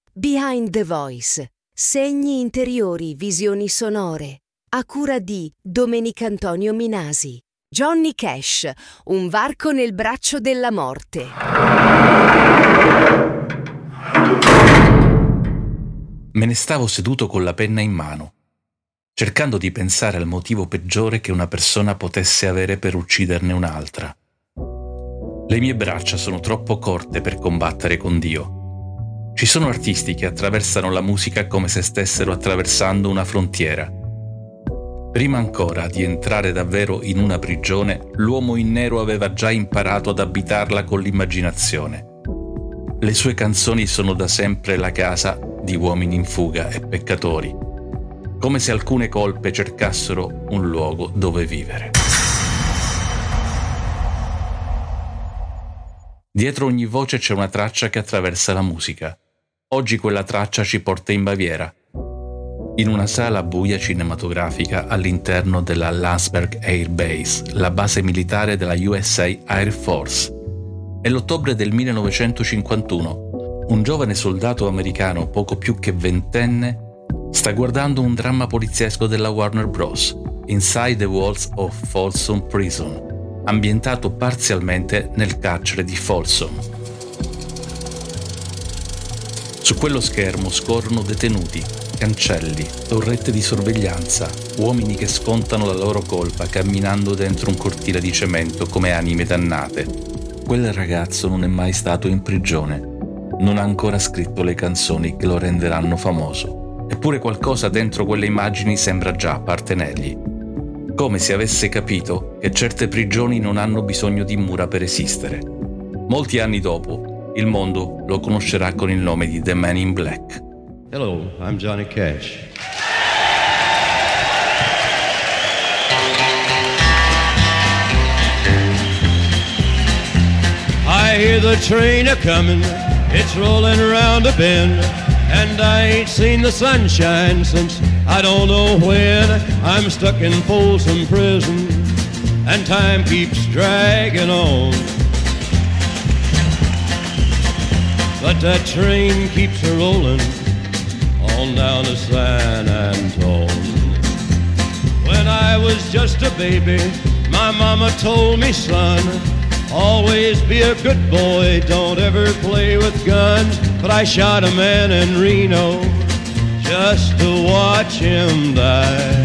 Behind the Voice. Segni interiori, visioni sonore. A cura di Domenicantonio Minasi. Johnny Cash, un varco nel braccio della morte. Me ne stavo seduto con la penna in mano, cercando di pensare al motivo peggiore che una persona potesse avere per ucciderne un'altra. Le mie braccia sono troppo corte per combattere con Dio. Ci sono artisti che attraversano la musica come se stessero attraversando una frontiera. Prima ancora di entrare davvero in una prigione, l'uomo in nero aveva già imparato ad abitarla con l'immaginazione. Le sue canzoni sono da sempre la casa di uomini in fuga e peccatori, come se alcune colpe cercassero un luogo dove vivere. Dietro ogni voce c'è una traccia che attraversa la musica. Oggi quella traccia ci porta in Baviera, in una sala buia cinematografica all'interno della Landsberg Air Base, la base militare della USA Air Force. È l'ottobre del 1951. Un giovane soldato americano, poco più che ventenne, sta guardando un dramma poliziesco della Warner Bros., Inside the Walls of Folsom Prison, ambientato parzialmente nel carcere di Folsom. Su quello schermo scorrono detenuti, cancelli, torrette di sorveglianza, uomini che scontano la loro colpa camminando dentro un cortile di cemento come anime dannate. Quel ragazzo non è mai stato in prigione. Non ha ancora scritto le canzoni che lo renderanno famoso. Eppure qualcosa dentro quelle immagini sembra già appartenergli. Come se avesse capito che certe prigioni non hanno bisogno di mura per esistere. Molti anni dopo, il mondo lo conoscerà con il nome di The Man in Black. Hello, I'm Johnny Cash. I hear the train a-comin', it's rolling around a bend, and I ain't seen the sunshine since I don't know when. I'm stuck in Folsom Prison, and time keeps dragging on. But that train keeps a-rollin' on down to San Antone. When I was just a baby, my mama told me, son, always be a good boy, don't ever play with guns. But I shot a man in Reno just to watch him die.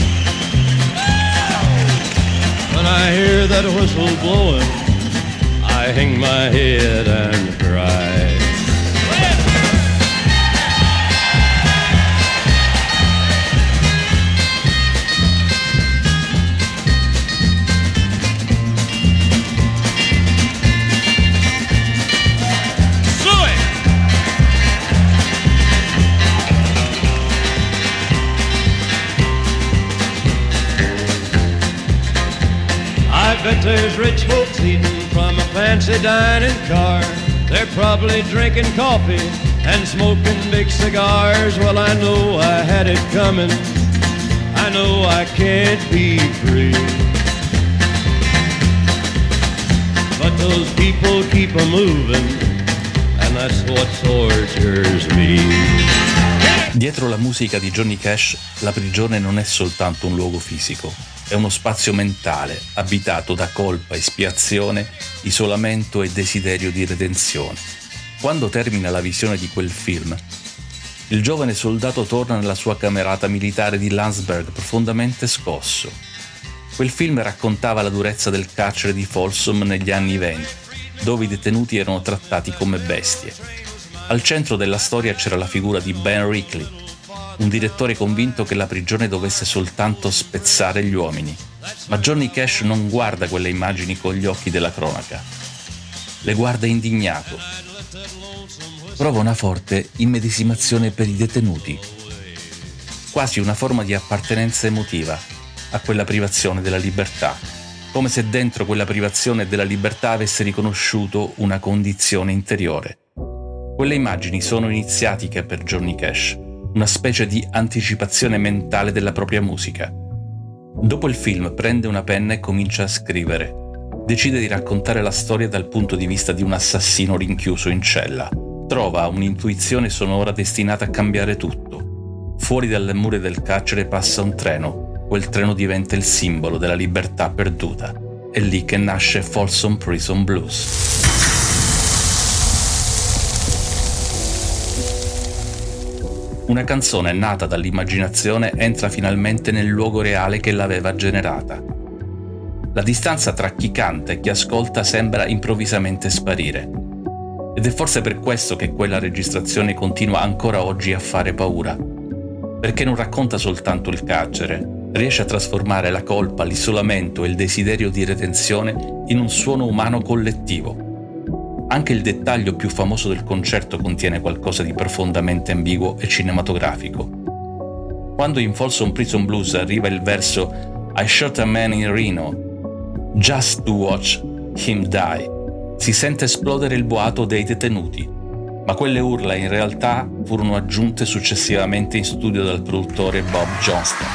When I hear that whistle blowing, I hang my head and cry. But there's rich folks eating from a fancy dining car. They're probably drinking coffee and smoking big cigars. Well, I know I had it coming. I know I can't be free. But those people keep a moving, and that's what tortures me. Dietro la musica di Johnny Cash, la prigione non è soltanto un luogo fisico. È uno spazio mentale, abitato da colpa, espiazione, isolamento e desiderio di redenzione. Quando termina la visione di quel film, il giovane soldato torna nella sua camerata militare di Landsberg profondamente scosso. Quel film raccontava la durezza del carcere di Folsom negli anni '20, dove i detenuti erano trattati come bestie. Al centro della storia c'era la figura di Ben Reilly, un direttore convinto che la prigione dovesse soltanto spezzare gli uomini. Ma Johnny Cash non guarda quelle immagini con gli occhi della cronaca. Le guarda indignato. Prova una forte immedesimazione per i detenuti, quasi una forma di appartenenza emotiva a quella privazione della libertà, come se dentro quella privazione della libertà avesse riconosciuto una condizione interiore. Quelle immagini sono iniziatiche per Johnny Cash, una specie di anticipazione mentale della propria musica. Dopo il film prende una penna e comincia a scrivere. Decide di raccontare la storia dal punto di vista di un assassino rinchiuso in cella. trova un'intuizione sonora destinata a cambiare tutto. Fuori dalle mura del carcere passa un treno, quel treno diventa il simbolo della libertà perduta. È lì che nasce Folsom Prison Blues. Una canzone nata dall'immaginazione entra finalmente nel luogo reale che l'aveva generata. La distanza tra chi canta e chi ascolta sembra improvvisamente sparire. Ed è forse per questo che quella registrazione continua ancora oggi a fare paura. Perché non racconta soltanto il carcere, riesce a trasformare la colpa, l'isolamento e il desiderio di redenzione in un suono umano collettivo. Anche il dettaglio più famoso del concerto contiene qualcosa di profondamente ambiguo e cinematografico. Quando in Folsom Prison Blues arriva il verso I shot a man in Reno, just to watch him die, si sente esplodere il boato dei detenuti, ma quelle urla in realtà furono aggiunte successivamente in studio dal produttore Bob Johnston.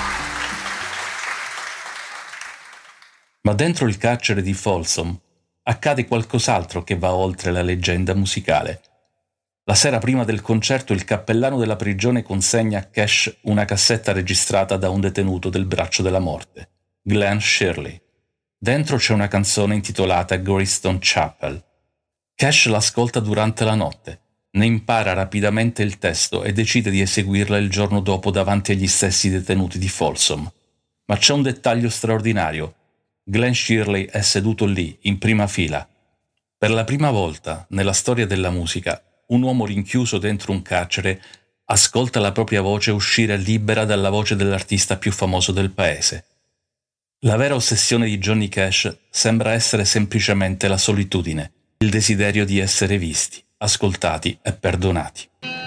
Ma dentro il carcere di Folsom accade qualcos'altro che va oltre la leggenda musicale. La sera prima del concerto il cappellano della prigione consegna a Cash una cassetta registrata da un detenuto del braccio della morte, Glenn Shirley. Dentro c'è una canzone intitolata Greystone Chapel. Cash l'ascolta durante la notte, ne impara rapidamente il testo e decide di eseguirla il giorno dopo davanti agli stessi detenuti di Folsom. Ma c'è un dettaglio straordinario. Glenn Shirley è seduto lì, in prima fila. Per la prima volta nella storia della musica, un uomo rinchiuso dentro un carcere ascolta la propria voce uscire libera dalla voce dell'artista più famoso del paese. La vera ossessione di Johnny Cash sembra essere semplicemente la solitudine, il desiderio di essere visti, ascoltati e perdonati.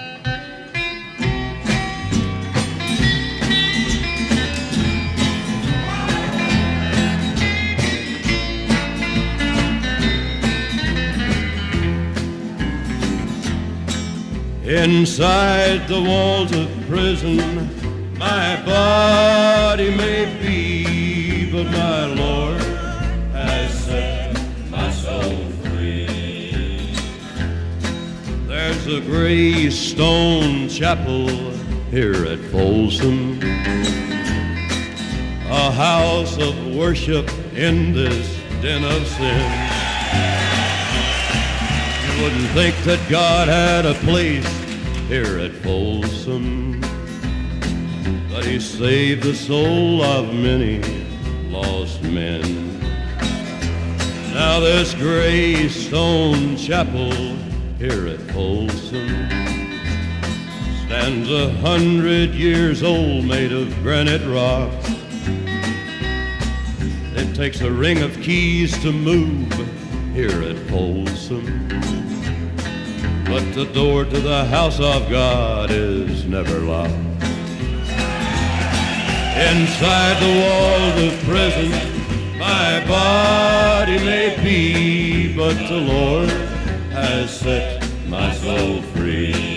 Inside the walls of prison, my body may be, but my Lord has set my soul free. There's a gray stone chapel here at Folsom, a house of worship in this den of sin. You wouldn't think that God had a place here at Folsom, but He saved the soul of many lost men. Now this gray stone chapel here at Folsom stands 100 years old, made of granite rocks. It takes a ring of keys to move here at Folsom, but the door to the house of God is never locked. Inside the walls of prison, my body may be, but the Lord has set my soul free.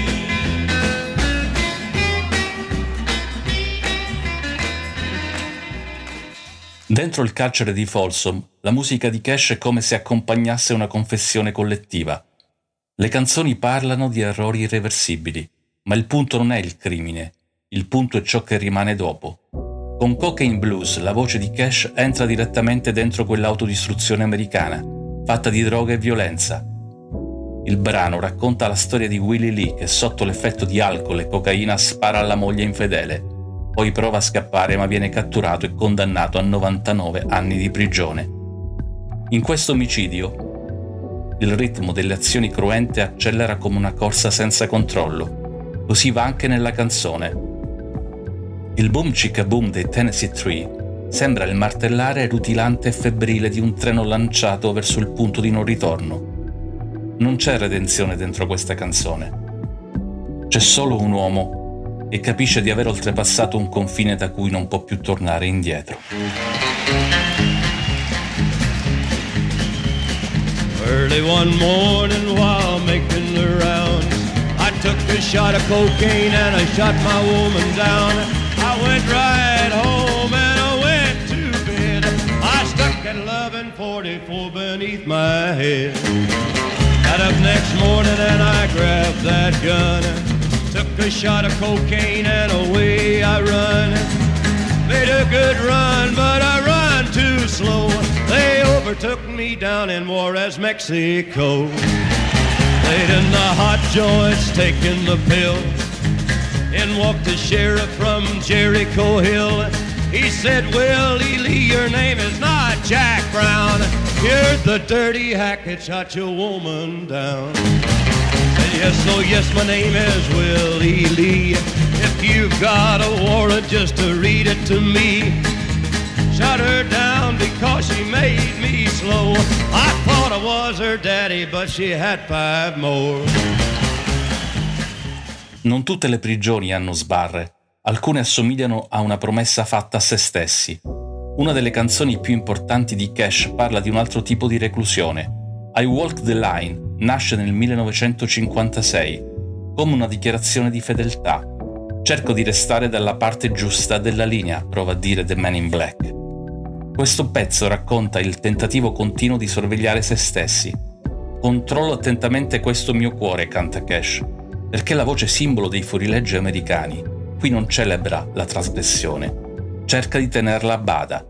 Dentro il carcere di Folsom, la musica di Cash è come se accompagnasse una confessione collettiva. Le canzoni parlano di errori irreversibili, ma il punto non è il crimine, il punto è ciò che rimane dopo. Con Cocaine Blues la voce di Cash entra direttamente dentro quell'autodistruzione americana, fatta di droga e violenza. Il brano racconta la storia di Willie Lee che sotto l'effetto di alcol e cocaina spara alla moglie infedele. Poi prova a scappare ma viene catturato e condannato a 99 anni di prigione. In questo omicidio, il ritmo delle azioni cruente accelera come una corsa senza controllo. Così va anche nella canzone. Il boom chicka boom dei Tennessee Three sembra il martellare rutilante e febbrile di un treno lanciato verso il punto di non ritorno. Non c'è redenzione dentro questa canzone. C'è solo un uomo e capisce di aver oltrepassato un confine da cui non può più tornare indietro. Early one morning while making the rounds, I took a shot of cocaine and I shot my woman down. I went right home and I went to bed. I stuck that 1144 beneath my head. Got up next morning and I grabbed a shot of cocaine and away I run. Made a good run, but I run too slow. They overtook me down in Juarez, Mexico. Laid in the hot joints, taking the pill. In walked the sheriff from Jericho Hill. He said, Willie Lee, your name is not Jack Brown. You're the dirty hack that shot your woman down. Said, yes, oh yes, my name is Willie Lee. If you've got a warrant, just to read it to me. Shot her down because she made me slow. I thought I was her daddy, but she had 5 more. Non tutte le prigioni hanno sbarre. Alcune assomigliano a una promessa fatta a se stessi. Una delle canzoni più importanti di Cash parla di un altro tipo di reclusione. I Walk the Line nasce nel 1956 come una dichiarazione di fedeltà. Cerco di restare dalla parte giusta della linea, prova a dire The Man in Black. Questo pezzo racconta il tentativo continuo di sorvegliare se stessi. Controllo attentamente questo mio cuore, canta Cash, perché è la voce simbolo dei fuorilegge americani. Qui non celebra la trasgressione, cerca di tenerla a bada.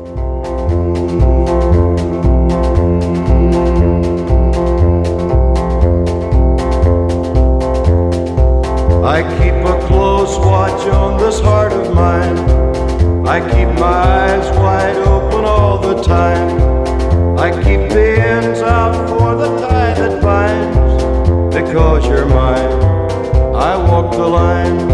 I keep a close watch on this heart of mine. I keep my eyes wide open all the time. I keep the ends out for the tie that binds. Because you're mine, I walk the line.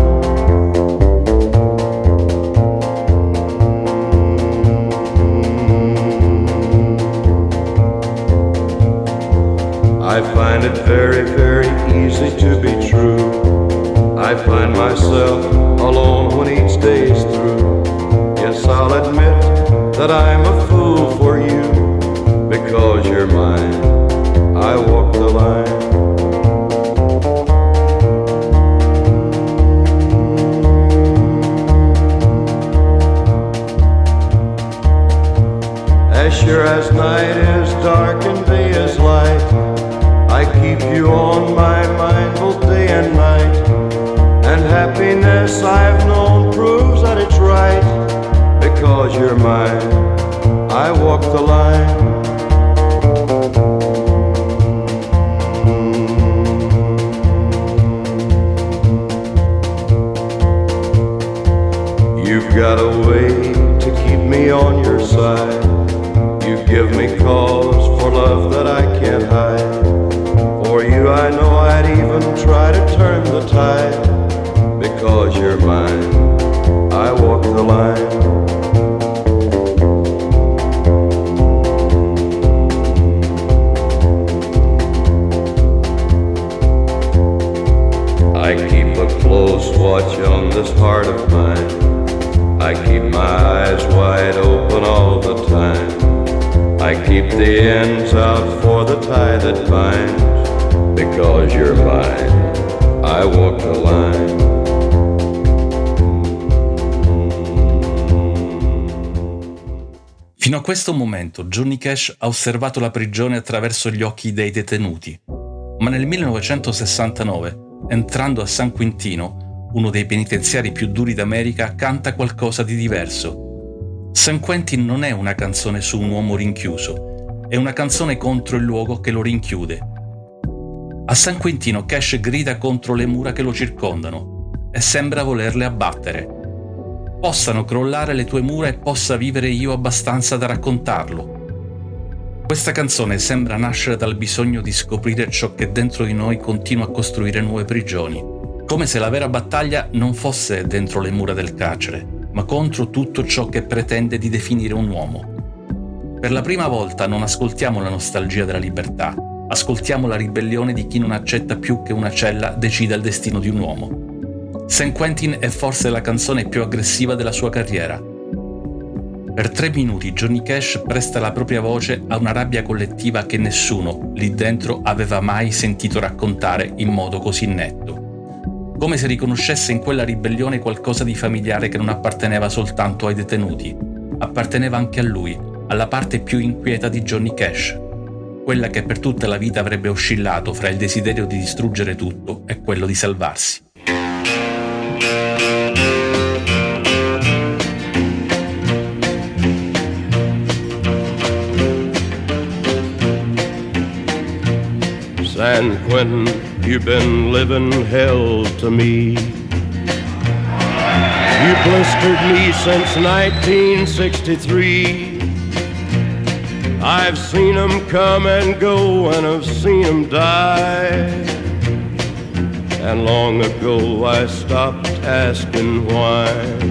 I find it very, very easy to be true. I find myself alone when each day is through. Yes, I'll admit that I'm a fool for you. Because you're mine, I walk the line. As sure as night is dark and day is light, I keep you on my mind both day and night. And happiness I've known proves that it's right. Because you're mine, I walk the line. You've got a way to keep me on your side. You give me cause for love that I can't hide. For you I know I'd even try to turn the tide. Because you're mine, I walk the line. I keep a close watch on this heart of mine. I keep my eyes wide open all the time. I keep the ends out for the tie that binds. Because you're mine, I walk the line. Fino a questo momento Johnny Cash ha osservato la prigione attraverso gli occhi dei detenuti. Ma nel 1969, entrando a San Quintino, uno dei penitenziari più duri d'America, canta qualcosa di diverso. San Quentin non è una canzone su un uomo rinchiuso, è una canzone contro il luogo che lo rinchiude. A San Quintino Cash grida contro le mura che lo circondano e sembra volerle abbattere. Possano crollare le tue mura e possa vivere io abbastanza da raccontarlo. Questa canzone sembra nascere dal bisogno di scoprire ciò che dentro di noi continua a costruire nuove prigioni, come se la vera battaglia non fosse dentro le mura del carcere, ma contro tutto ciò che pretende di definire un uomo. Per la prima volta non ascoltiamo la nostalgia della libertà, ascoltiamo la ribellione di chi non accetta più che una cella decida il destino di un uomo. San Quentin è forse la canzone più aggressiva della sua carriera. Per 3 minuti Johnny Cash presta la propria voce a una rabbia collettiva che nessuno lì dentro aveva mai sentito raccontare in modo così netto. Come se riconoscesse in quella ribellione qualcosa di familiare che non apparteneva soltanto ai detenuti, apparteneva anche a lui, alla parte più inquieta di Johnny Cash, quella che per tutta la vita avrebbe oscillato fra il desiderio di distruggere tutto e quello di salvarsi. San Quentin, you've been living hell to me. You blistered me since 1963. I've seen 'em come and go, and I've seen 'em die. And long ago I stopped asking why.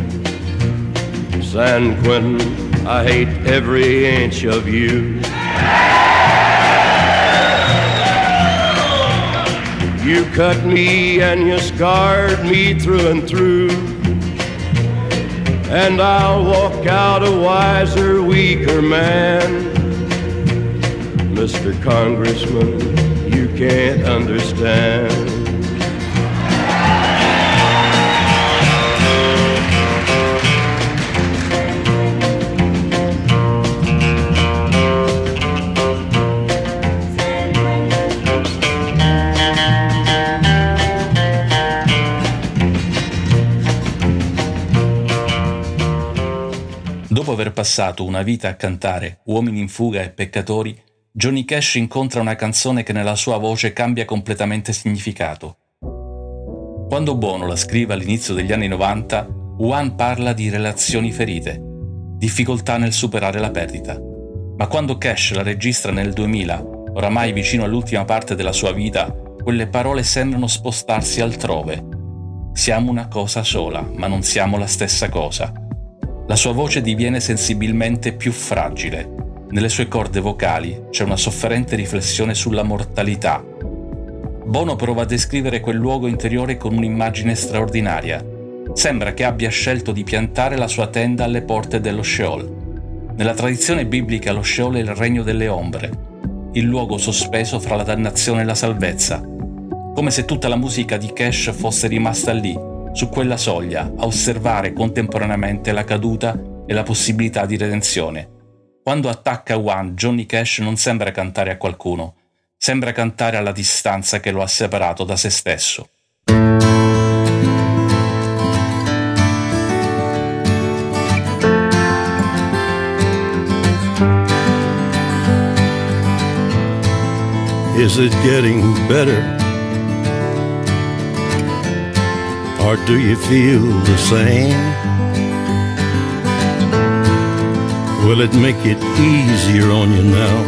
San Quentin, I hate every inch of you. You cut me and you scarred me through and through. And I'll walk out a wiser, weaker man. Mr. Congressman, you can't understand. Dopo aver passato una vita a cantare Uomini in fuga e peccatori, Johnny Cash incontra una canzone che nella sua voce cambia completamente significato. Quando Bono la scrive all'inizio degli anni 90, One parla di relazioni ferite, difficoltà nel superare la perdita. Ma quando Cash la registra nel 2000, oramai vicino all'ultima parte della sua vita, quelle parole sembrano spostarsi altrove. Siamo una cosa sola, ma non siamo la stessa cosa. La sua voce diviene sensibilmente più fragile. Nelle sue corde vocali c'è una sofferente riflessione sulla mortalità. Bono prova a descrivere quel luogo interiore con un'immagine straordinaria. Sembra che abbia scelto di piantare la sua tenda alle porte dello Sheol. Nella tradizione biblica lo Sheol è il regno delle ombre, il luogo sospeso fra la dannazione e la salvezza. Come se tutta la musica di Cash fosse rimasta lì, su quella soglia, a osservare contemporaneamente la caduta e la possibilità di redenzione. Quando attacca One, Johnny Cash non sembra cantare a qualcuno, sembra cantare alla distanza che lo ha separato da se stesso. Is it getting better? Or do you feel the same? Will it make it easier on you now?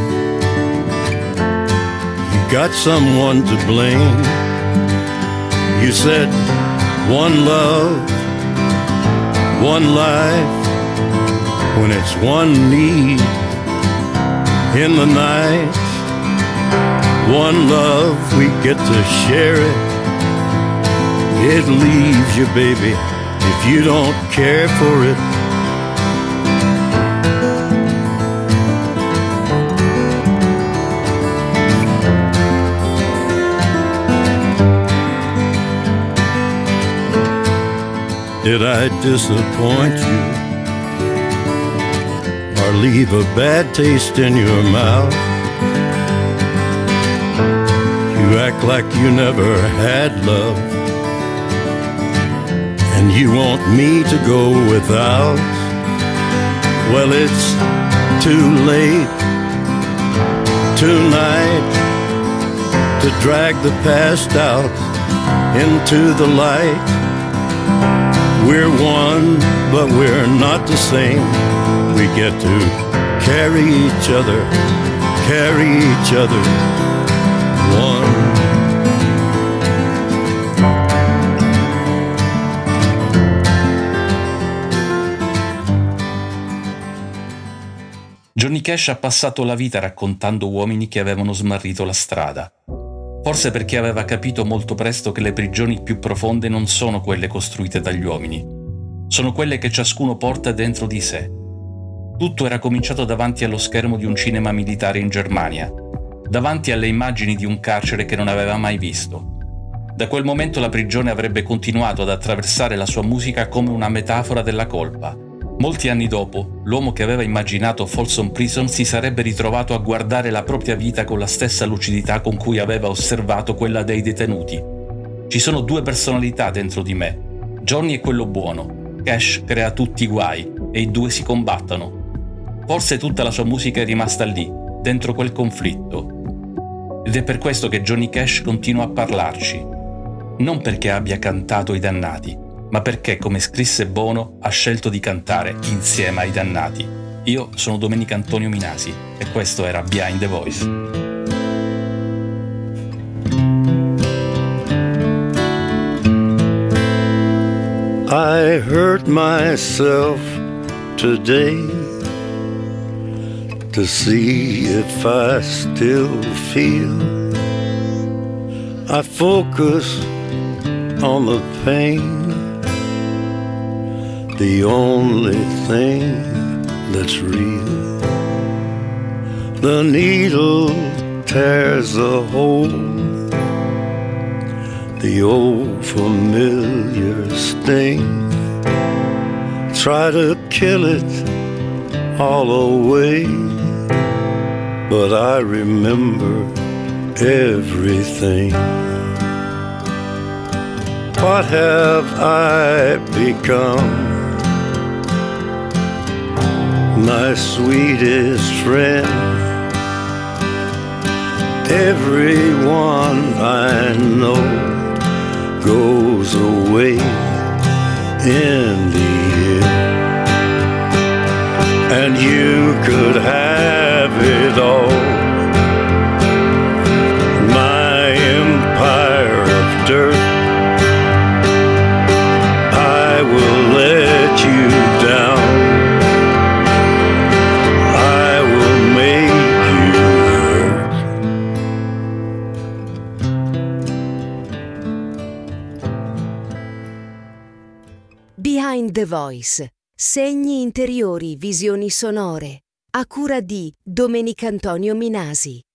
You got someone to blame. You said one love, one life, when it's one need in the night. One love, we get to share it. It leaves you, baby, if you don't care for it. Did I disappoint you or leave a bad taste in your mouth? You act like you never had love, and you want me to go without. Well, it's too late tonight to drag the past out into the light. We're one, but we're not the same. We get to carry each other, one. Johnny Cash ha passato la vita raccontando uomini che avevano smarrito la strada. Forse perché aveva capito molto presto che le prigioni più profonde non sono quelle costruite dagli uomini, sono quelle che ciascuno porta dentro di sé. Tutto era cominciato davanti allo schermo di un cinema militare in Germania, davanti alle immagini di un carcere che non aveva mai visto. Da quel momento la prigione avrebbe continuato ad attraversare la sua musica come una metafora della colpa. Molti anni dopo, l'uomo che aveva immaginato Folsom Prison si sarebbe ritrovato a guardare la propria vita con la stessa lucidità con cui aveva osservato quella dei detenuti. Ci sono due personalità dentro di me. Johnny è quello buono, Cash crea tutti i guai e i due si combattono. Forse tutta la sua musica è rimasta lì, dentro quel conflitto. Ed è per questo che Johnny Cash continua a parlarci. Non perché abbia cantato I Dannati, ma perché, come scrisse Bono, ha scelto di cantare insieme ai Dannati. Io sono Domenico Antonio Minasi e questo era Behind the Voice. I hurt myself today to see if I still feel. I focus on the pain, the only thing that's real. The needle tears a hole, the old familiar sting. Try to kill it all away, but I remember everything. What have I become? My sweetest friend. Everyone I know goes away in the end. And you could have it all, my empire of dirt. I will let you down, I will make you hurt. Behind the Voice. Segni interiori, visioni sonore. A cura di Domenico Antonio Minasi.